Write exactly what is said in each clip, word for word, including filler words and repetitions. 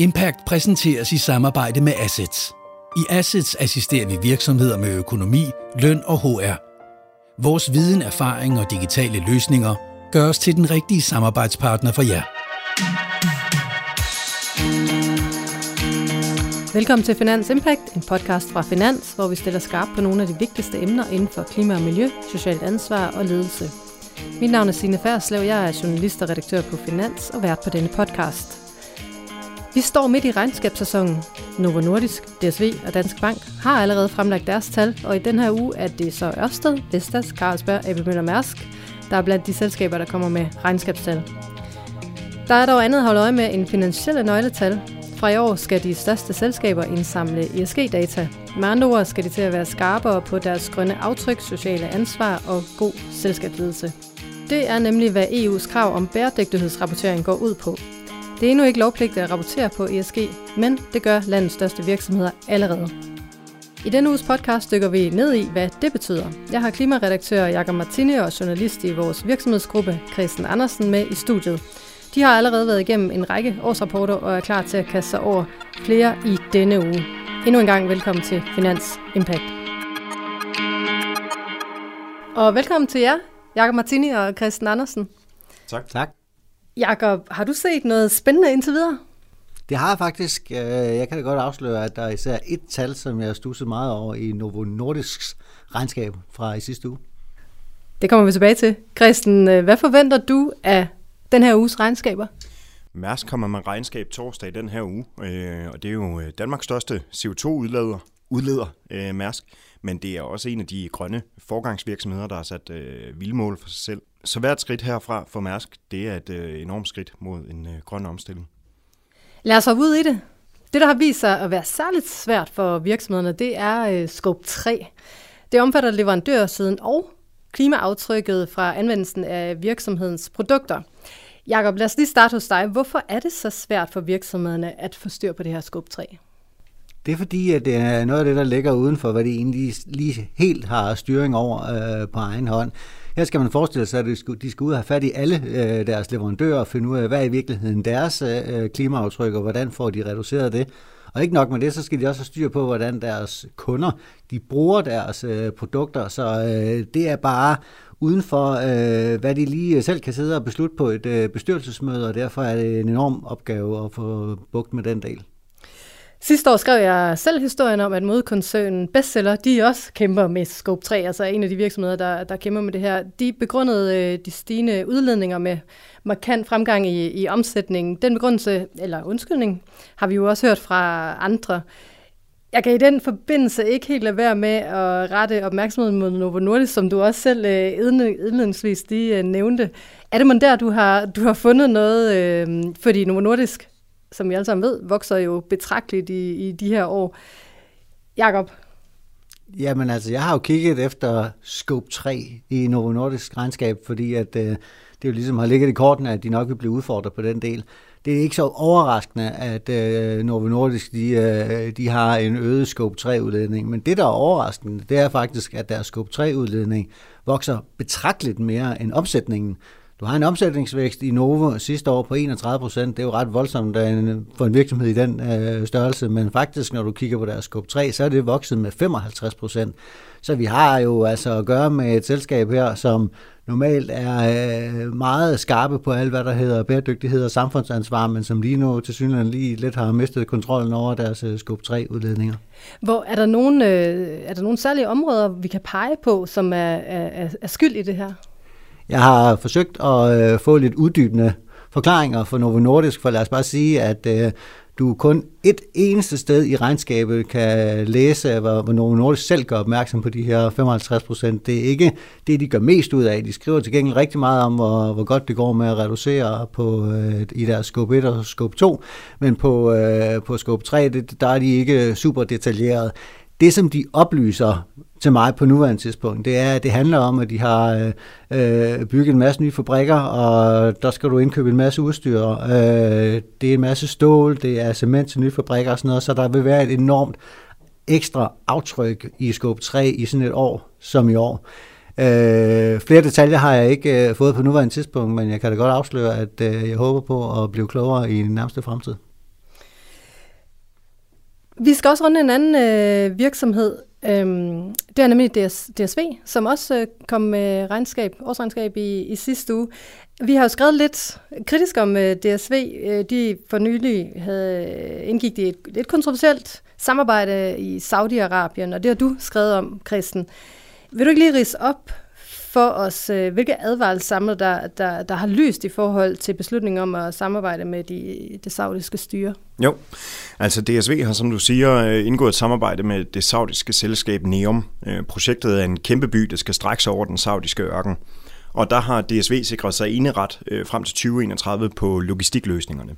Impact præsenteres i samarbejde med Assets. I Assets assisterer vi virksomheder med økonomi, løn og H R. Vores viden, erfaring og digitale løsninger gør os til den rigtige samarbejdspartner for jer. Velkommen til Finans Impact, en podcast fra Finans, hvor vi stiller skarpt på nogle af de vigtigste emner inden for klima og miljø, socialt ansvar og ledelse. Mit navn er Signe Færslev, jeg er journalist og redaktør på Finans og vært på denne podcast. Vi står midt i regnskabssæsonen. Novo Nordisk, D S V og Danske Bank har allerede fremlagt deres tal, og i den her uge er det så Ørsted, Vestas, Carlsberg, A P Møller Mærsk, der er blandt de selskaber, der kommer med regnskabstal. Der er dog andet at holde øje med end finansielle nøgletal. Fra i år skal de største selskaber indsamle E S G-data. Med andre ord skal de til at være skarpere på deres grønne aftryk, sociale ansvar og god selskabsledelse. Det er nemlig, hvad E U's krav om bæredygtighedsrapportering går ud på. Det er endnu ikke lovpligtigt at rapportere på E S G, men det gør landets største virksomheder allerede. I denne uges podcast dykker vi ned i, hvad det betyder. Jeg har klimaredaktør Jakob Martini og journalist i vores virksomhedsgruppe, Christian Andersen, med i studiet. De har allerede været igennem en række årsrapporter og er klar til at kaste sig over flere i denne uge. Endnu en gang velkommen til Finans Impact. Og velkommen til jer, Jakob Martini og Christian Andersen. Tak. Tak. Jakob, har du set noget spændende indtil videre? Det har jeg faktisk. Jeg kan da godt afsløre, at der er især et tal, som jeg studsede meget over i Novo Nordisks regnskab fra i sidste uge. Det kommer vi tilbage til. Christian, hvad forventer du af den her uges regnskaber? Mærsk kommer med regnskab torsdag i den her uge, og det er jo Danmarks største C O to udleder, udleder Mærsk, men det er også en af de grønne forgangsvirksomheder, der har sat vildmål for sig selv. Så hvert skridt herfra for Mærsk, det er et enormt skridt mod en grøn omstilling. Lad os hoppe ud i det. Det, der har vist sig at være særligt svært for virksomhederne, det er scope tre. Det omfatter leverandørsiden og klimaaftrykket fra anvendelsen af virksomhedens produkter. Jakob, lad os lige starte hos dig. Hvorfor er det så svært for virksomhederne at få styr på det her scope tre? Det er fordi, at det er noget af det, der ligger uden for, hvad de egentlig lige helt har styring over øh, på egen hånd. Her skal man forestille sig, at de skal, de skal ud og have fat i alle øh, deres leverandører og finde ud af, hvad er i virkeligheden deres øh, klimaaftryk, og hvordan får de reduceret det. Og ikke nok med det, så skal de også have styr på, hvordan deres kunder de bruger deres øh, produkter. Så øh, det er bare uden for, øh, hvad de lige selv kan sidde og beslutte på et øh, bestyrelsesmøde, og derfor er det en enorm opgave at få bugt med den del. Sidste år skrev jeg selv historien om, at modekoncernen Bestseller, de også kæmper med scope tre, altså en af de virksomheder, der, der kæmper med det her. De begrundede øh, de stigende udledninger med markant fremgang i, i omsætningen. Den begrundelse, eller undskyldning, har vi jo også hørt fra andre. Jeg kan i den forbindelse ikke helt lade være med at rette opmærksomheden mod Novo Nordisk, som du også selv øh, indledningsvis lige øh, nævnte. Er det man der, du har, du har fundet noget, øh, fordi Novo Nordisk, som I alle sammen ved, vokser jo betragteligt i, i de her år. Jakob? Jamen altså, jeg har jo kigget efter scope tre i Novo Nordisk regnskab, fordi at, øh, det jo ligesom har ligget i kortene, at de nok vil blive udfordret på den del. Det er ikke så overraskende, at øh, Novo Nordisk de, øh, de har en øget scope tre udledning, men det, der er overraskende, det er faktisk, at deres scope tre udledning vokser betragteligt mere end omsætningen. Du har en omsætningsvækst i Novo sidste år på enogtredive procent. Det er jo ret voldsomt for en virksomhed i den øh, størrelse, men faktisk, når du kigger på deres scope tre, så er det vokset med femoghalvtreds procent. Så vi har jo altså at gøre med et selskab her, som normalt er øh, meget skarpe på alt, hvad der hedder bæredygtighed og samfundsansvar, men som lige nu til synligheden lige lidt har mistet kontrollen over deres øh, scope tre udledninger. Hvor er der nogle, øh, er der nogle særlige områder, vi kan pege på, som er, er, er skyld i det her? Jeg har forsøgt at øh, få lidt uddybende forklaringer for Novo Nordisk, for lad os bare sige, at øh, du kun et eneste sted i regnskabet kan læse, hvor, hvor Novo Nordisk selv gør opmærksom på de her femoghalvtreds procent. Det er ikke det, de gør mest ud af. De skriver til gengæld rigtig meget om, hvor, hvor godt det går med at reducere på, øh, i deres scope et og scope to, men på, øh, på scope tre, det, der er de ikke super detaljeret. Det, som de oplyser til mig på nuværende tidspunkt, det er, at det handler om, at de har øh, bygget en masse nye fabrikker, og der skal du indkøbe en masse udstyr. Øh, det er en masse stål, det er cement til nye fabrikker og sådan noget, så der vil være et enormt ekstra aftryk i scope tre i sådan et år som i år. Øh, flere detaljer har jeg ikke øh, fået på nuværende tidspunkt, men jeg kan da godt afsløre, at øh, jeg håber på at blive klogere i den nærmeste fremtid. Vi skal også runde en anden øh, virksomhed. Øhm, det er nemlig D S, D S V, som også øh, kom med regnskab, årsregnskab i, i sidste uge. Vi har jo skrevet lidt kritisk om øh, D S V. Øh, de for nylig havde indgik i et lidt kontroversielt samarbejde i Saudi-Arabien, og det har du skrevet om, Christen. Vil du ikke lige ridse op for os, øh, hvilke advarselssamler, der, der, der har lyst i forhold til beslutningen om at samarbejde med de, det saudiske styre? Jo, altså D S V har, som du siger, indgået et samarbejde med det saudiske selskab NEOM. Projektet er en kæmpe by, der skal strække sig over den saudiske ørken. Og der har D S V sikret sig eneret frem til tyve enogtredive på logistikløsningerne.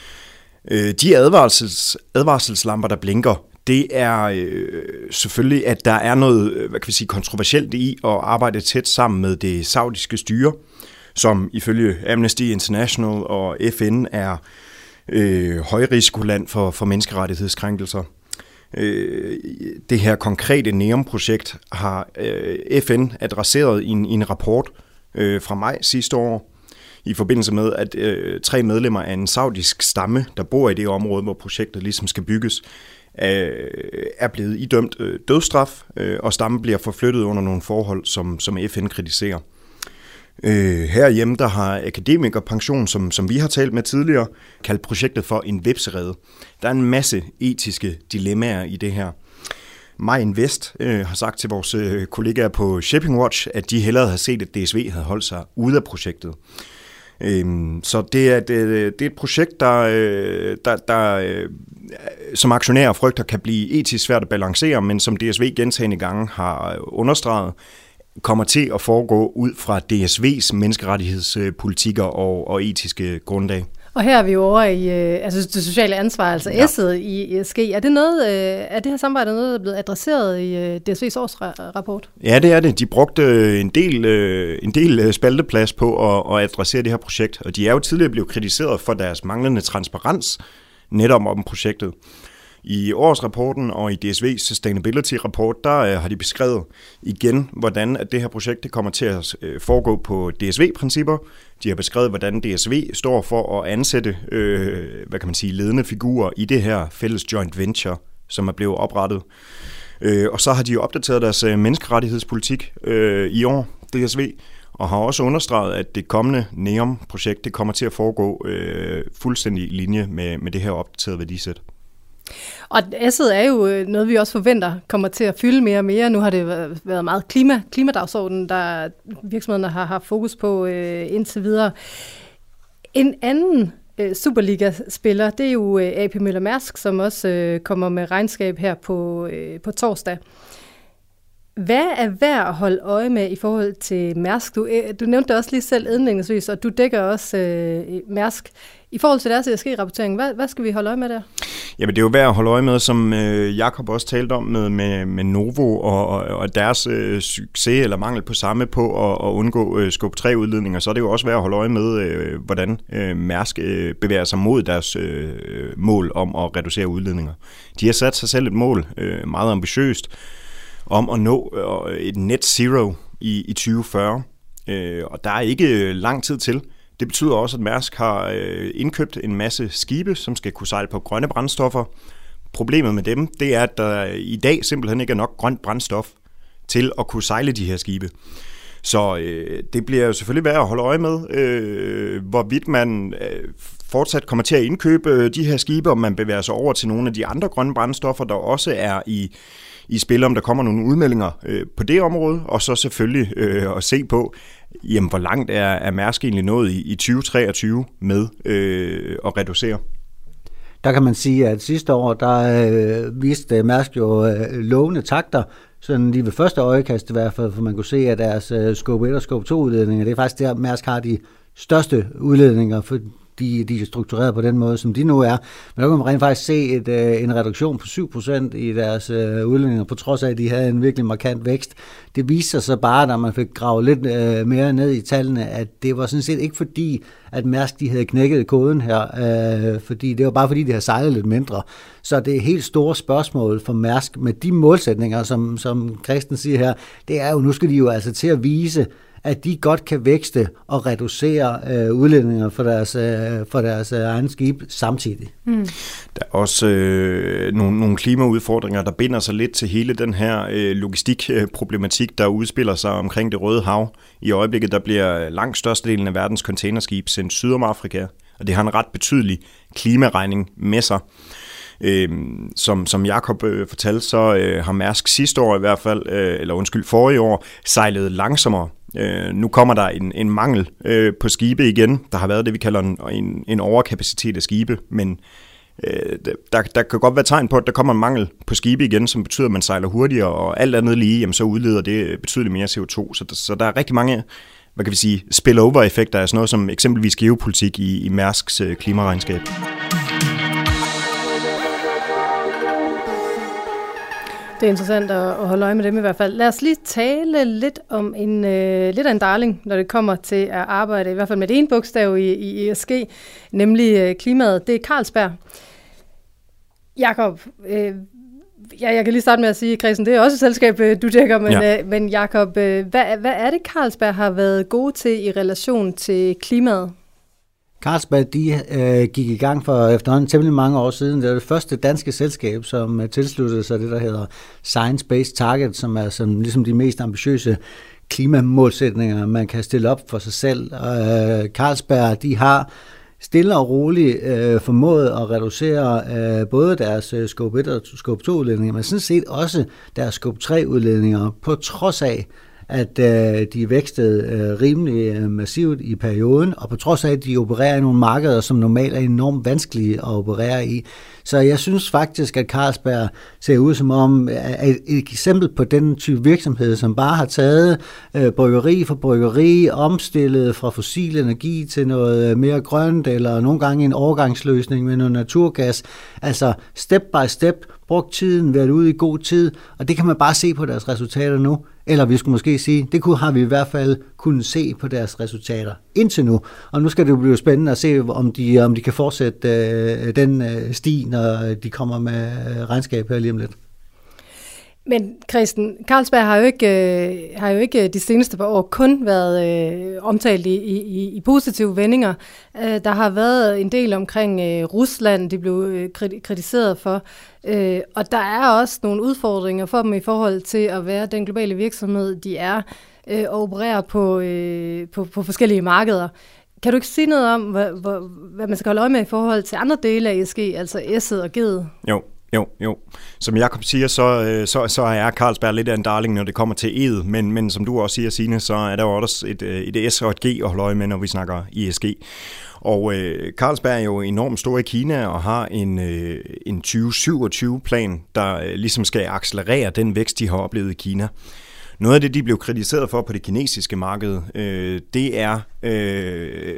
De advarsels, advarselslamper, der blinker, det er øh, selvfølgelig, at der er noget, hvad kan vi sige, kontroversielt i at arbejde tæt sammen med det saudiske styre, som ifølge Amnesty International og F N er øh, højrisikoland for, for menneskerettighedskrænkelser. Øh, det her konkrete NEOM-projekt har øh, F N adresseret i en, i en rapport øh, fra maj sidste år, i forbindelse med, at øh, tre medlemmer af en saudisk stamme, der bor i det område, hvor projektet ligesom skal bygges, er blevet idømt dødsstraf, og stammen bliver forflyttet under nogle forhold, som, som F N kritiserer. Herhjemme der har Akademikerpension, som, som vi har talt med tidligere, kaldt projektet for en hvepserede. Der er en masse etiske dilemmaer i det her. MyInvest øh, har sagt til vores øh, kollegaer på Shipping Watch, at de hellere havde set, at D S V havde holdt sig ude af projektet. Så det er, det, det er et projekt, der, der, der som aktionærer frygter kan blive etisk svært at balancere, men som D S V gentagne gange har understreget, kommer til at foregå ud fra D S V's menneskerettighedspolitikker og, og etiske grundlag. Og her er vi jo over i altså det sociale ansvar, altså ja. S'et i E S G. Er det noget, er det her samarbejde noget, der er blevet adresseret i D S V's årsrapport? Ja, det er det. De brugte en del, en del spalteplads på at, at adressere det her projekt, og de er jo tidligere blevet kritiseret for deres manglende transparens netop om projektet. I årsrapporten og i D S V's Sustainability-rapport, der har de beskrevet igen, hvordan at det her projekt det kommer til at foregå på D S V-principper. De har beskrevet, hvordan D S V står for at ansætte øh, hvad kan man sige, ledende figurer i det her fælles joint venture, som er blevet oprettet. Øh, og så har de jo opdateret deres menneskerettighedspolitik øh, i år, D S V, og har også understreget, at det kommende NEOM-projekt det kommer til at foregå øh, fuldstændig i linje med, med det her opdaterede værdisæt. Og S'et er jo noget, vi også forventer kommer til at fylde mere og mere. Nu har det været meget klima, klimadagsordenen, der virksomhederne har haft fokus på øh, indtil videre. En anden øh, Superliga-spiller, det er jo øh, A P Møller Mærsk, som også øh, kommer med regnskab her på, øh, på torsdag. Hvad er værd at holde øje med i forhold til Mærsk? Du, øh, du nævnte det også lige selv indledningsvis, og du dækker også øh, Mærsk. I forhold til deres E S G-rapportering, hvad, hvad skal vi holde øje med der? Jamen det er jo værd at holde øje med, som øh, Jakob også talte om med, med, med Novo og, og, og deres øh, succes eller mangel på samme på at, at undgå øh, skub tre udledninger, så er det jo også værd at holde øje med, øh, hvordan øh, Mærsk øh, bevæger sig mod deres øh, mål om at reducere udledninger. De har sat sig selv et mål, øh, meget ambitiøst, om at nå øh, et net zero i, i tyve fyrre, øh, og der er ikke lang tid til. Det betyder også, at Mærsk har indkøbt en masse skibe, som skal kunne sejle på grønne brændstoffer. Problemet med dem, det er, at der i dag simpelthen ikke er nok grønt brændstof til at kunne sejle de her skibe. Så øh, det bliver jo selvfølgelig værd at holde øje med, øh, hvorvidt man øh, fortsat kommer til at indkøbe de her skibe, og man bevæger sig over til nogle af de andre grønne brændstoffer, der også er i, i spil, om der kommer nogle udmeldinger øh, på det område, og så selvfølgelig øh, at se på, jamen, hvor langt er, er Mærsk egentlig nået i, i tyve treogtyve med øh, at reducere? Der kan man sige, at sidste år, der øh, viste Mærsk jo øh, lovende takter, sådan lige ved første øjekast i hvert fald, for man kunne se, at deres øh, scope et og scope to udledninger, det er faktisk der, Mærsk har de største udledninger, for de, de er struktureret på den måde, som de nu er. Men der kan man rent faktisk se et, øh, en reduktion på syv procent i deres øh, udledninger, på trods af, at de havde en virkelig markant vækst. Det viser sig så bare, når man fik gravet lidt øh, mere ned i tallene, at det var sådan set ikke fordi, at Mærsk de havde knækket koden her, øh, fordi det var bare fordi, de havde sejlet lidt mindre. Så det er et helt store spørgsmål for Mærsk med de målsætninger, som, som Christen siger her, det er jo, nu skal de jo altså til at vise, at de godt kan vækste og reducere øh, udledninger for deres, øh, for deres øh, egen skib samtidig. Mm. Der er også øh, nogle, nogle klimaudfordringer, der binder sig lidt til hele den her øh, logistikproblematik, der udspiller sig omkring Det Røde Hav. I øjeblikket der bliver langt størstedelen af verdens containerskib sendt syd om Afrika, og det har en ret betydelig klimaregning med sig. Øhm, som, som Jakob øh, fortalte, så øh, har Mærsk sidste år i hvert fald, øh, eller undskyld, forrige år, sejlet langsommere. Øh, nu kommer der en, en mangel øh, på skibe igen. Der har været det, vi kalder en, en, en overkapacitet af skibe, men øh, der, der kan godt være tegn på, at der kommer en mangel på skibe igen, som betyder, at man sejler hurtigere, og alt andet lige, jamen, så udleder det betydeligt mere C O to. Så der, så der er rigtig mange, hvad kan vi sige, spillover-effekter af sådan noget som eksempelvis geopolitik i, i Mærsks øh, klimaregnskab. Det er interessant at holde øje med dem i hvert fald. Lad os lige tale lidt om en øh, lidt af en darling, når det kommer til at arbejde, i hvert fald med det ene bogstav i, i E S G, nemlig øh, klimaet. Det er Carlsberg. Jakob, øh, ja, jeg kan lige starte med at sige, Christian, det er også et selskab, du dækker, men, ja. øh, men Jakob, øh, hvad, hvad er det, Carlsberg har været gode til i relation til klimaet? Carlsberg, de øh, gik i gang for efterhånden temmelig mange år siden. Det var det første danske selskab, som tilsluttede sig det, der hedder Science Based Target, som er sådan, ligesom de mest ambitiøse klimamålsætninger, man kan stille op for sig selv. Og, øh, Carlsberg, de har stille og roligt øh, formået at reducere øh, både deres øh, scope et og scope to udledninger, men sådan set også deres scope tre udledninger, på trods af, at øh, de vækstede øh, rimelig øh, massivt i perioden, og på trods af, at de opererer i nogle markeder, som normalt er enormt vanskelige at operere i. Så jeg synes faktisk, at Carlsberg ser ud som om et, et eksempel på den type virksomhed, som bare har taget øh, bryggeri for bryggeri, omstillet fra fossil energi til noget mere grønt, eller nogle gange en overgangsløsning med noget naturgas. Altså step by step, brugt tiden, været ude i god tid, og det kan man bare se på deres resultater nu. Eller vi skulle måske sige, det kunne, har vi i hvert fald kunnet se på deres resultater indtil nu. Og nu skal det jo blive spændende at se, om de, om de kan fortsætte øh, den øh, sti, når de kommer med regnskab her lige om lidt. Men Christian, Carlsberg har jo ikke, øh, har jo ikke de seneste par år kun været øh, omtalt i, i, i positive vendinger. Øh, der har været en del omkring øh, Rusland, de blev øh, kritiseret for. Øh, og der er også nogle udfordringer for dem i forhold til at være den globale virksomhed, de er, øh, og operere på, øh, på, på forskellige markeder. Kan du ikke sige noget om, hvad, hvad, hvad man skal holde øje med i forhold til andre dele af E S G, altså S'et og G'et? Jo. Jo, jo. Som Jakob siger, så, så, så er Carlsberg lidt af en darling, når det kommer til E'et, men, men som du også siger, Signe, så er der jo også et, et S og et G at holde øje med, når vi snakker E S G. Og øh, Carlsberg er jo enormt stor i Kina og har en, øh, en tyve syvogtyve-plan, der øh, ligesom skal accelerere den vækst, de har oplevet i Kina. Noget af det, de blev kritiseret for på det kinesiske marked, øh, det er... Øh,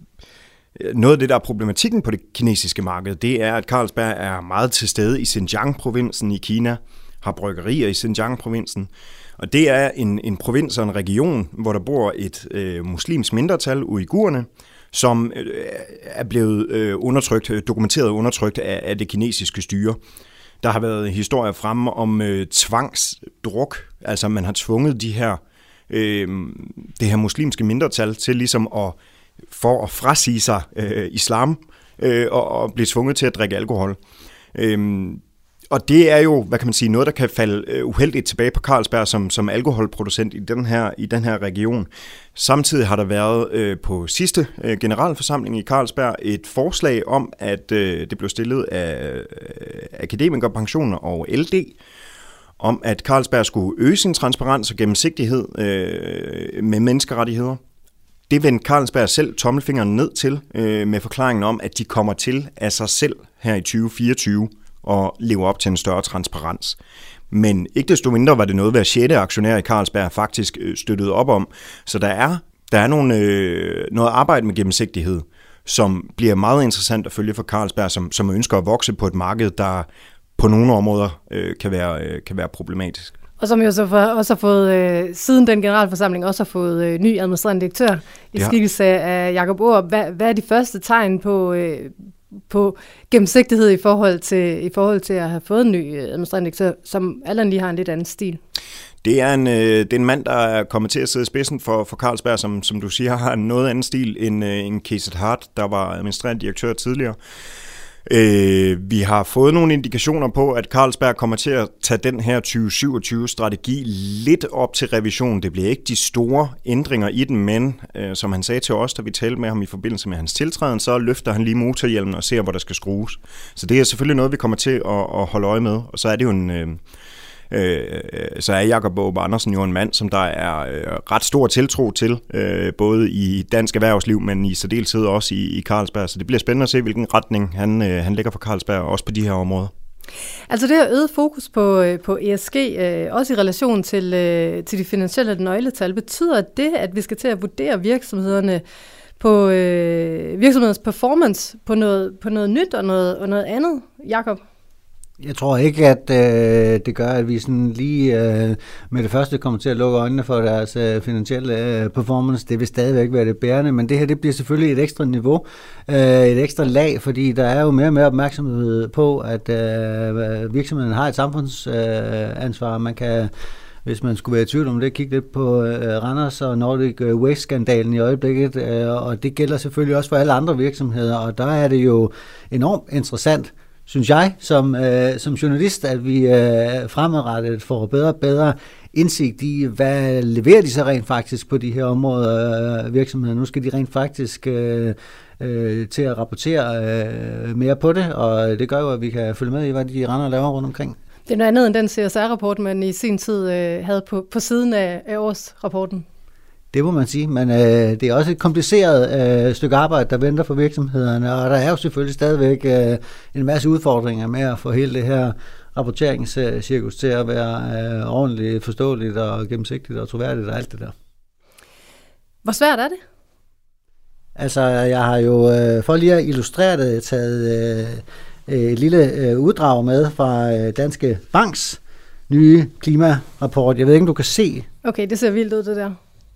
Noget af det, der er problematikken på det kinesiske marked, det er, at Carlsberg er meget til stede i Xinjiang-provinsen i Kina, har bryggerier i Xinjiang-provinsen, og det er en, en provins og en region, hvor der bor et øh, muslimsk mindretal, uigurerne, som øh, er blevet øh, undertrykt, dokumenteret undertrykt af, af det kinesiske styre. Der har været historier fremme om øh, tvangsdruk, altså man har tvunget de her, øh, det her muslimske mindretal til ligesom at for at frasige sig øh, islam øh, og, og blive tvunget til at drikke alkohol. Øhm, og det er jo, hvad kan man sige, noget, der kan falde øh, uheldigt tilbage på Carlsberg som, som alkoholproducent i den her, i den her region. Samtidig har der været øh, på sidste øh, generalforsamling i Carlsberg et forslag om, at øh, det blev stillet af øh, Akademikerpensioner og L D, om at Carlsberg skulle øge sin transparens og gennemsigtighed øh, med menneskerettigheder. Det vendte Carlsberg selv tommelfingeren ned til øh, med forklaringen om, at de kommer til af sig selv her i tyve fireogtyve og lever op til en større transparens. Men ikke desto mindre var det noget, hver sjette aktionær i Carlsberg faktisk øh, støttede op om. Så der er, der er nogle, øh, noget arbejde med gennemsigtighed, som bliver meget interessant at følge for Carlsberg, som, som ønsker at vokse på et marked, der på nogle områder øh, kan, være, øh, kan være problematisk. Og som jo så for, også har fået, øh, siden den generalforsamling, også har fået øh, ny administrerende direktør i ja. skikkelse af Jakob Aarup. Hvad, hvad er de første tegn på, øh, på gennemsigtighed i forhold, til, i forhold til at have fået en ny administrerende direktør, som alle lige har en lidt anden stil? Det er, en, det er en mand, der er kommet til at sidde i spidsen for, for Carlsberg, som, som du siger, har en noget anden stil end, end Cees 't Hart, der var administrerende direktør tidligere. Øh, vi har fået nogle indikationer på, at Carlsberg kommer til at tage den her tyve syvogtyve-strategi lidt op til revision. Det bliver ikke de store ændringer i den, men øh, som han sagde til os, da vi talte med ham i forbindelse med hans tiltræden, så løfter han lige motorhjelmen og ser, hvor der skal skrues. Så det er selvfølgelig noget, vi kommer til at, at holde øje med, og så er det jo en... Øh, Øh, så er Jakob Aarup Andersen jo en mand, som der er øh, ret stor tiltro til, øh, både i dansk erhvervsliv, men i særdeleshed også i, i Carlsberg. Så det bliver spændende at se, hvilken retning han, øh, han lægger for Carlsberg, også på de her områder. Altså det her øget fokus på, på E S G, øh, også i relation til, øh, til de finansielle nøgletal, betyder det, at vi skal til at vurdere virksomhederne på øh, virksomhedens performance på noget, på noget nyt og noget, og noget andet, Jakob? Jeg tror ikke, at øh, det gør, at vi sådan lige øh, med det første kommer til at lukke øjnene for deres øh, finansielle øh, performance. Det vil stadigvæk være det bærende, men det her det bliver selvfølgelig et ekstra niveau, øh, et ekstra lag, fordi der er jo mere og mere opmærksomhed på, at øh, virksomheden har et samfundsansvar. Øh, man kan, hvis man skulle være i tvivl om det, kigge lidt på øh, Randers og Nordic Waste-skandalen i øjeblikket, øh, og det gælder selvfølgelig også for alle andre virksomheder, og der er det jo enormt interessant, synes jeg, som, øh, som journalist, at vi øh, fremadrettet får bedre og bedre indsigt i, hvad leverer de så rent faktisk på de her områder øh, virksomheder. Nu skal de rent faktisk øh, øh, til at rapportere øh, mere på det, og det gør jo, at vi kan følge med i, hvad de render og laver rundt omkring. Det er noget andet end den C S R-rapport, man i sin tid øh, havde på, på siden af, af årsrapporten. Det må man sige, men øh, det er også et kompliceret øh, stykke arbejde, der venter for virksomhederne, og der er jo selvfølgelig stadigvæk øh, en masse udfordringer med at få hele det her rapporteringscirkus til at være øh, ordentligt forståeligt og gennemsigtigt og troværdigt og alt det der. Hvor svært er det? Altså, jeg har jo, øh, for lige at illustrere det, taget øh, et lille øh, uddrag med fra øh, Danske Banks nye klimarapport. Jeg ved ikke, om du kan se. Okay, det ser vildt ud, det der.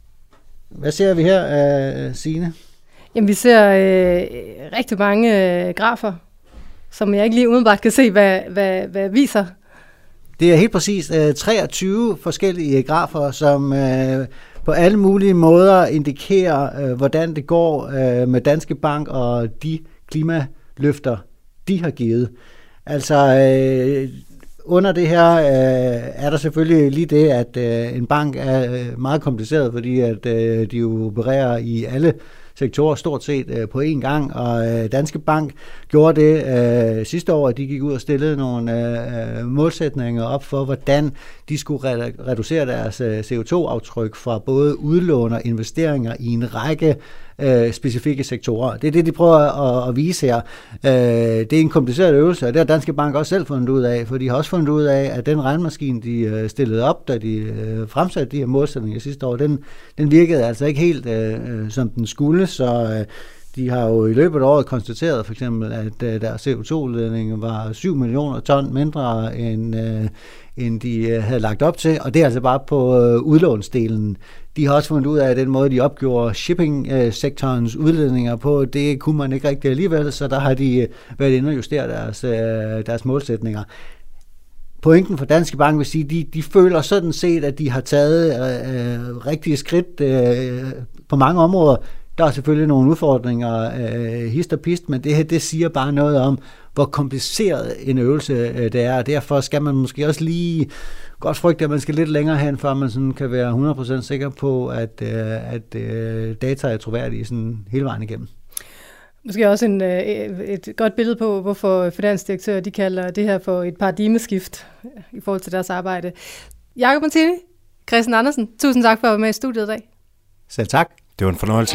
Hvad ser vi her, uh, Signe? Jamen, vi ser øh, rigtig mange øh, grafer, som jeg ikke lige umiddelbart kan se, hvad, hvad, hvad viser. Det er helt præcis uh, treogtyve forskellige grafer, som uh, på alle mulige måder indikerer, uh, hvordan det går uh, med Danske Bank og de klimaløfter, de har givet. Altså... Uh, Under det her øh, er der selvfølgelig lige det, at øh, en bank er øh, meget kompliceret, fordi at øh, de jo opererer i alle sektorer stort set øh, på én gang, og øh, Danske Bank gjorde det øh, sidste år, at de gik ud og stillede nogle øh, målsætninger op for, hvordan de skulle re- reducere deres øh, C O to aftryk fra både udlån og investeringer i en række øh, specifikke sektorer. Det er det, de prøver at, at vise her. Øh, det er en kompliceret øvelse, og det har Danske Bank også selv fundet ud af, for de har også fundet ud af, at den regnmaskine, de øh, stillede op, da de øh, fremsatte de her målsætninger sidste år, den, den virkede altså ikke helt øh, som den skulle, så øh, de har jo i løbet af året konstateret for eksempel, at øh, deres C O to udledning var syv millioner ton mindre, end, øh, end de øh, havde lagt op til, og det er altså bare på øh, udlånsdelen. De har også fundet ud af, at den måde, de opgjorde shipping-sektorens udledninger på, det kunne man ikke rigtig alligevel, så der har de været inde og justere deres, øh, deres målsætninger. Pointen for Danske Bank vil sige, de, de føler sådan set, at de har taget øh, rigtige skridt øh, på mange områder. Der er selvfølgelig nogle udfordringer, øh, hist og pist, men det her, det siger bare noget om, hvor kompliceret en øvelse øh, det er, og derfor skal man måske også lige godt frygte, at man skal lidt længere hen, før man sådan kan være hundrede procent sikker på, at, øh, at øh, data er troværdige sådan hele vejen igennem. Måske også en, øh, et godt billede på, hvorfor finansdirektører de kalder det her for et paradigmeskift i forhold til deres arbejde. Jakob Martini, Christian Andersen, tusind tak for at være med i studiet i dag. Selv tak. Det var en fornøjelse.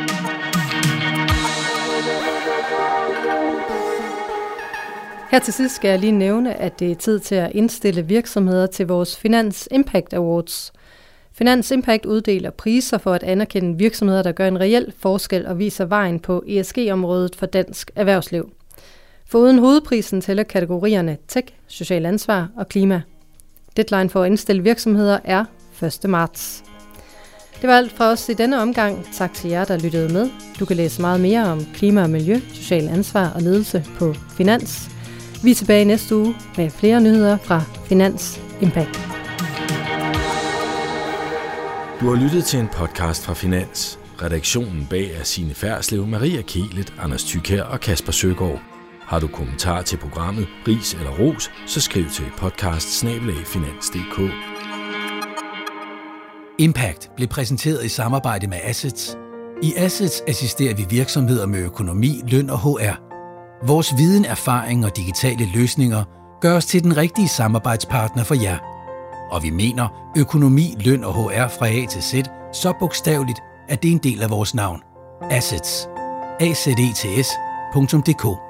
Her til sidst skal jeg lige nævne, at det er tid til at indstille virksomheder til vores Finans Impact Awards. Finans Impact uddeler priser for at anerkende virksomheder, der gør en reel forskel og viser vejen på E S G-området for dansk erhvervsliv. Foruden hovedprisen tæller kategorierne tech, social ansvar og klima. Deadline for at indstille virksomheder er første marts. Det var alt fra os i denne omgang. Tak til jer, der lyttede med. Du kan læse meget mere om klima og miljø, social ansvar og ledelse på Finans. Vi er tilbage næste uge med flere nyheder fra Finans Impact. Du har lyttet til en podcast fra Finans. Redaktionen bag er Signe Ferslev, Maria Kielet, Anders Thykier og Kasper Søgaard. Har du kommentar til programmet, ris eller ros, så skriv til podcast bindestreg finans punktum d k. Impact blev præsenteret i samarbejde med Assets. I Assets assisterer vi virksomheder med økonomi, løn og H R. Vores viden, erfaring og digitale løsninger gør os til den rigtige samarbejdspartner for jer. Og vi mener økonomi, løn og H R fra A til Z så bogstaveligt, at det er en del af vores navn. Assets. A Z E T S punktum d k